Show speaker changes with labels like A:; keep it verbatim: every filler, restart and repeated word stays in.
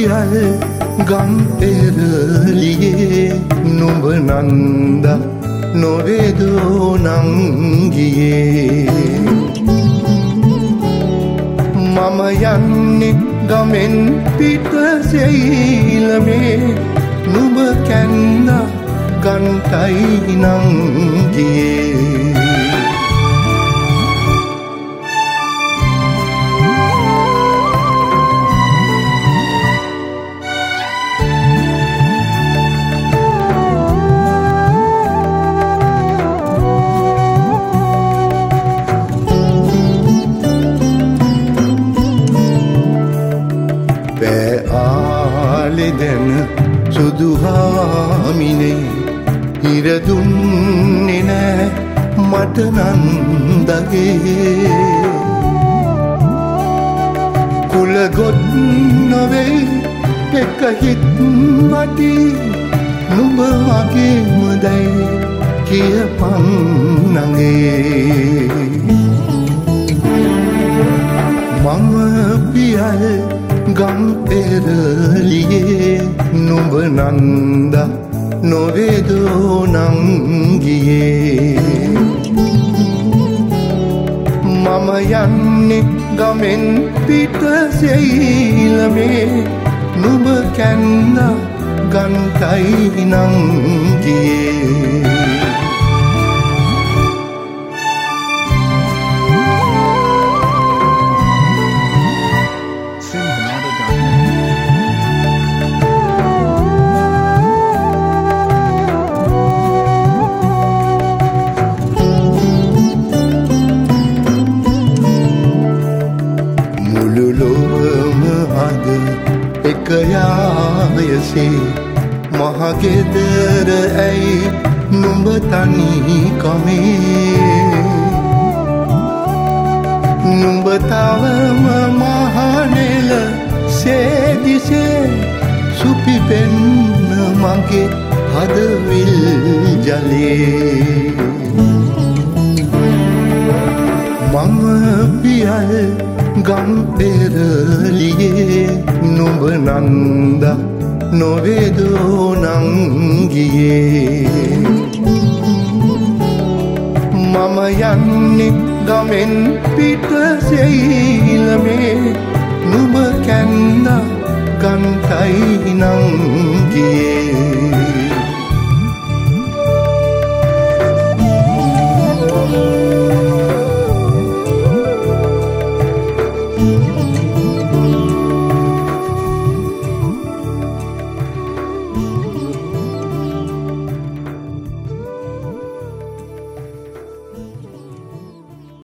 A: පියල් ගම් පෙරලියේ නුඹ නන්ද නොවේදෝ නංගියේ මම යන්නේ ගමෙන් පිට සෙයිලමේ නුඹ කැන්ද ගන්ටයි නංගියේ දැන සුදුහාමිනේ හිර දුන්නේ නෑ මට නන්දගේ කුල ගොත් නොවේ එක හිත් මටි නුඹ වගේම දැයි කියපන් නගේ මම පියල් ගම් පෙරලියේ නුඹ නන්ද නොවේදෝ නංගියේ මම යන්නේ ගමෙන් පිට සෙයිලමේ නුඹ කැන්ද ගන්ටයි නංගියේ එකයායසේ මහගෙදර ඇයි නුඹ තනි කමේ නුඹ තවම මහනෙල සේදිසේ සුපිපෙන්න මගේ හදවිල් ජලේ මම පියල් ගම් පෙරලියේ නුඹ නන්ද නොවේදෝ නංගියේ මම යන්නේ ගමෙන් පිට සෙයිලමේ නුඹ කැන්ද ගන්ටයි නංගියේ